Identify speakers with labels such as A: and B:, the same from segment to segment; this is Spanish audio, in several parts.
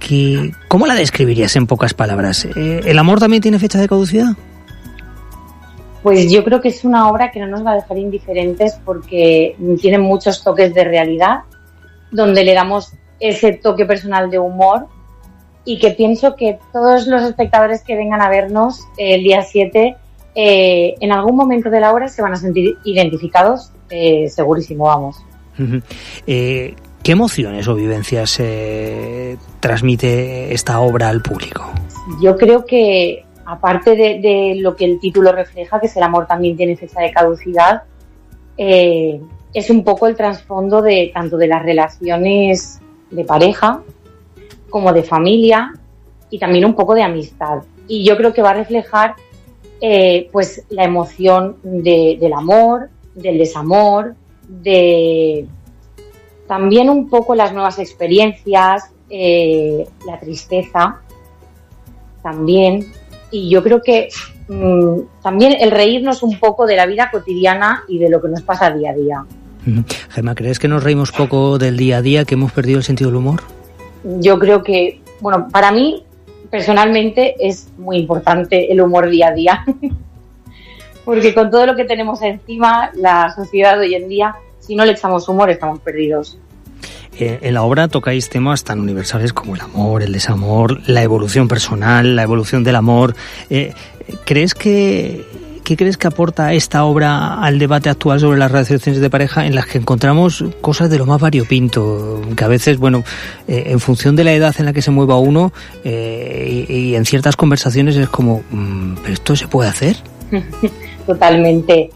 A: ¿cómo la describirías en pocas palabras? ¿El amor también tiene fecha de caducidad?
B: Pues yo creo que es una obra que no nos va a dejar indiferentes porque tiene muchos toques de realidad, donde le damos ese toque personal de humor y que pienso que todos los espectadores que vengan a vernos el día 7, en algún momento de la obra se van a sentir identificados, segurísimo, vamos.
A: ¿Qué emociones o vivencias transmite esta obra al público? Yo
B: creo que, aparte de lo que el título refleja, que es el amor también tiene fecha de caducidad, es un poco el trasfondo de tanto de las relaciones de pareja como de familia y también un poco de amistad. Y yo creo que va a reflejar pues la emoción del amor, del desamor, de también un poco las nuevas experiencias, la tristeza también. Y yo creo que también el reírnos un poco de la vida cotidiana y de lo que nos pasa día a día.
A: Gemma, ¿crees que nos reímos poco del día a día, que hemos perdido el sentido del humor?
B: Yo creo que, bueno, para mí personalmente es muy importante el humor día a día. Porque con todo lo que tenemos encima, la sociedad de hoy en día, si no le echamos humor, estamos perdidos.
A: En la obra tocáis temas tan universales como el amor, el desamor, la evolución personal, la evolución del amor. ¿Qué crees que aporta esta obra al debate actual sobre las relaciones de pareja, en las que encontramos cosas de lo más variopinto, que a veces, bueno, en función de la edad en la que se mueva uno, y en ciertas conversaciones es como, ¿pero esto se puede hacer?
B: Totalmente.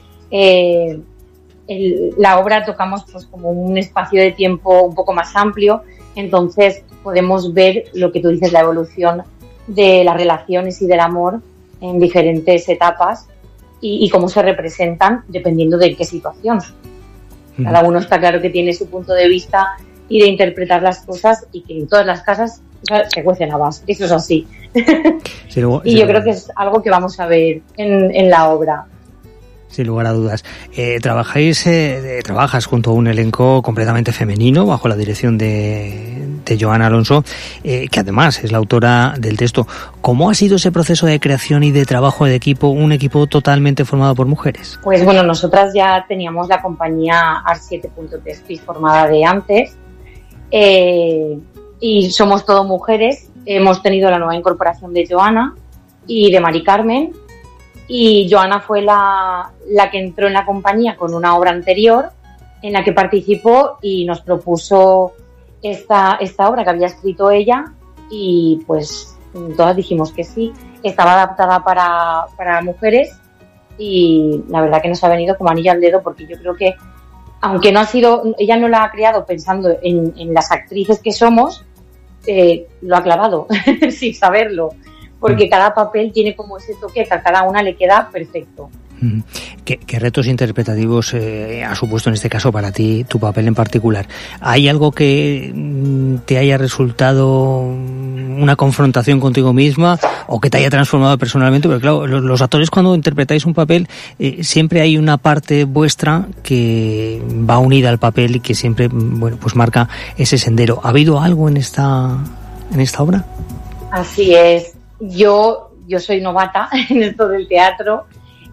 B: La obra tocamos pues como un espacio de tiempo un poco más amplio, entonces podemos ver lo que tú dices, la evolución de las relaciones y del amor en diferentes etapas y cómo se representan dependiendo de qué situación. Cada uno está claro que tiene su punto de vista y de interpretar las cosas, y que en todas las casas se cuecen habas, eso es así. Y yo creo que es algo que vamos a ver en la obra.
A: Sin lugar a dudas. Trabajas junto a un elenco completamente femenino, bajo la dirección de Joana Alonso, que además es la autora del texto. ¿Cómo ha sido ese proceso de creación y de trabajo de equipo, un equipo totalmente formado por mujeres?
B: Pues bueno, nosotras ya teníamos la compañía Art7.Tespis formada de antes, y somos todo mujeres. Hemos tenido la nueva incorporación de Joana y de Mari Carmen, y Joana fue la que entró en la compañía con una obra anterior en la que participó y nos propuso esta obra que había escrito ella, y pues todas dijimos que sí. Estaba adaptada para mujeres y la verdad que nos ha venido como anillo al dedo, porque yo creo que, aunque no ha sido, ella no la ha creado pensando en las actrices que somos, lo ha clavado sin saberlo, porque cada papel tiene como ese toque que a cada una le queda perfecto.
A: ¿Qué retos interpretativos ha supuesto en este caso para ti tu papel en particular? ¿Hay algo que te haya resultado una confrontación contigo misma o que te haya transformado personalmente? Porque claro, los actores, cuando interpretáis un papel, siempre hay una parte vuestra que va unida al papel y que siempre, bueno, pues marca ese sendero. ¿Ha habido algo en esta obra? Así es.
B: Yo soy novata en esto del teatro,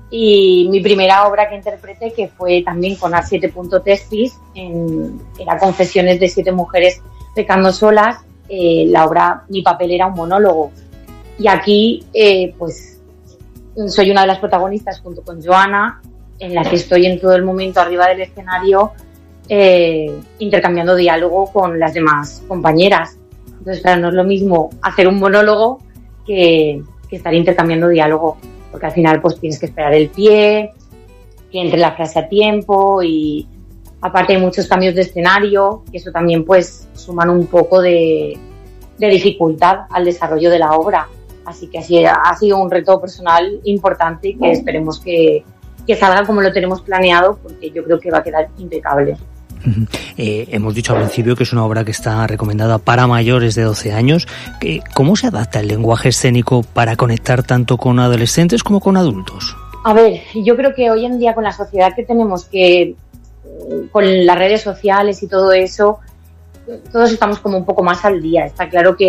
B: y mi primera obra que interpreté, que fue también con Art7.Tespis, era Confesiones de 7 mujeres pecando solas. La obra, mi papel era un monólogo, y aquí pues soy una de las protagonistas junto con Joana, en la que estoy en todo el momento arriba del escenario, intercambiando diálogo con las demás compañeras. Entonces, claro, no es lo mismo hacer un monólogo que estar intercambiando diálogo, porque al final pues tienes que esperar el pie, que entre la frase a tiempo, y aparte hay muchos cambios de escenario, que eso también pues suman un poco de dificultad al desarrollo de la obra. Así que así ha sido un reto personal importante, que esperemos que salga como lo tenemos planeado, porque yo creo que va a quedar impecable.
A: Hemos dicho al principio que es una obra que está recomendada para mayores de 12 años. ¿Cómo se adapta el lenguaje escénico para conectar tanto con adolescentes como con adultos?
B: A ver, yo creo que hoy en día, con la sociedad que tenemos, que con las redes sociales y todo eso, todos estamos como un poco más al día. Está claro que